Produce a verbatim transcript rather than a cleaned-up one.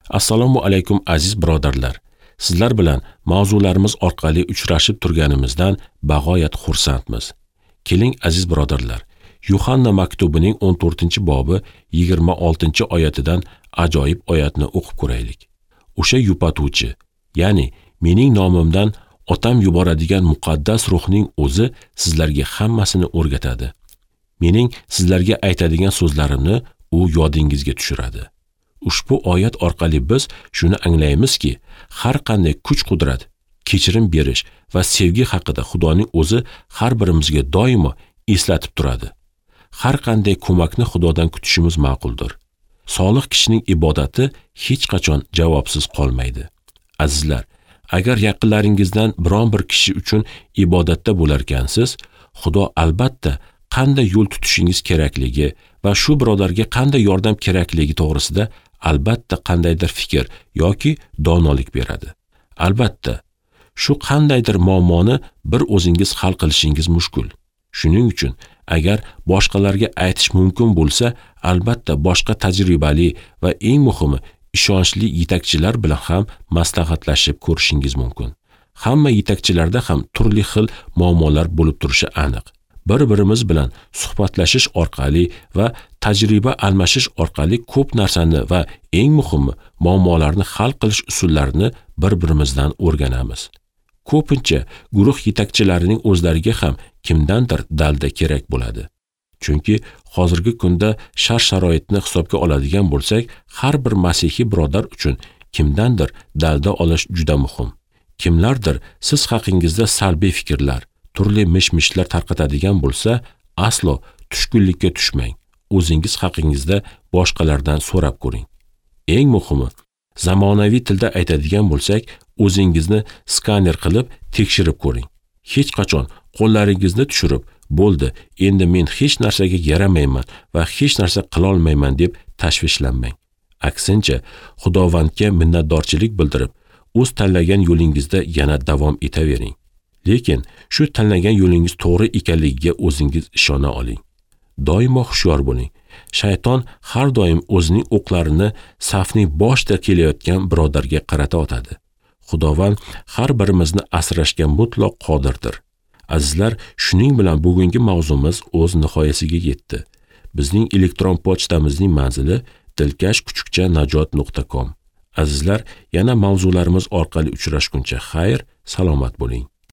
Assalomu alaykum aziz birodarlar. Sizlar bilan mavzularimiz orqali uchrashib turganimizdan bag'oyat xursandmiz. Keling aziz birodarlar, Yuhanna maktubining o'n to'rtinchi bobi yigirma oltinchi oyatidan ajoyib oyatni o'qib ko'raylik. O'sha yupatuvchi, ya'ni mening nomimdan otam yuboradigan muqaddas ruhning o'zi sizlarga hammasini o'rgatadi. Mening sizlarga aytadigan so'zlarimni u yodingizga tushiradi. Ushbu oyat orqali biz shuni anglaymizki, har qanday kuch-qudrat, kechirim berish va sevgi haqida Xudoning o'zi har birimizga doimo eslatib turadi. Har qanday ko'makni Xudodan kutishimiz ma'quldir. Solih kishining ibodati hech qachon javobsiz qolmaydi. Azizlar, agar yaqinlaringizdan biron bir kishi uchun ibodatda bo'larkansiz, Xudo albatta qanday yo'l tutishingiz kerakligi va shu birodarga qanday yordam kerakligi to'g'risida albatta qandaydir fikr yoki donolik beradi. Albatta, shu qandaydir muammoni bir o'zingiz hal qilishingiz mushkul. Shuning uchun, agar boshqalarga aytish mumkin bo'lsa, albatta boshqa tajribali va eng muhimi ishonchli yetakchilar bilan ham maslahatlashib ko'rishingiz mumkin. Hamma yetakchilarda ham turli xil muammolar bo'lib turishi aniq. Bir-birimiz bilan suhbatlashish orqali va tajriba almashish orqali ko'p narsani va eng muhimi muammolarni hal qilish usullarini bir-birimizdan o'rganamiz. Ko'pincha guruh yetakchilarining o'zlariga ham kimdandir dalda kerak bo'ladi. Chunki hozirgi kunda shart-sharoitni hisobga oladigan bo'lsak, har bir masihiy birodar uchun kimdandir dalda olish juda muhim. Kimlardir siz haqingizda salbiy fikrlar, turli mish-mishlar tarqatadigan bo'lsa, aslo tushkunlikka tushmang. O'zingiz haqingizda boshqalardan so'rab ko'ring. Eng muhimi, zamonaviy tilda aytadigan bo'lsak, o'zingizni skaner qilib tekshirib ko'ring. Hech qachon qo'llaringizni tushirib, bo'ldi, endi men hech narsaga yaramayman va hech narsa qila olmayman deb tashvishlanmang. Aksincha, Xudovandga minnatdorchilik bildirib, o'z tanlagan yo'lingizda yana davom etavering. Lekin shu tanlagan yo'lingiz to'g'ri ekanligiga o'zingiz ishona oling. Doimo hushyor bo'ling. Shayton har doim o'zining o'qlarini safning boshida kelayotgan birodarga qarata otadi. Xudovand har birimizni asrashga mutlaq qodirdir. Azizlar, shuning bilan bugungi mavzumiz o'z nihoyasiga yetdi. Bizning elektron pochtamizning manzili dilkash kuchukcha najot nuqta com. Azizlar, yana mavzularimiz orqali uchrashguncha xayr, salomat bo'ling.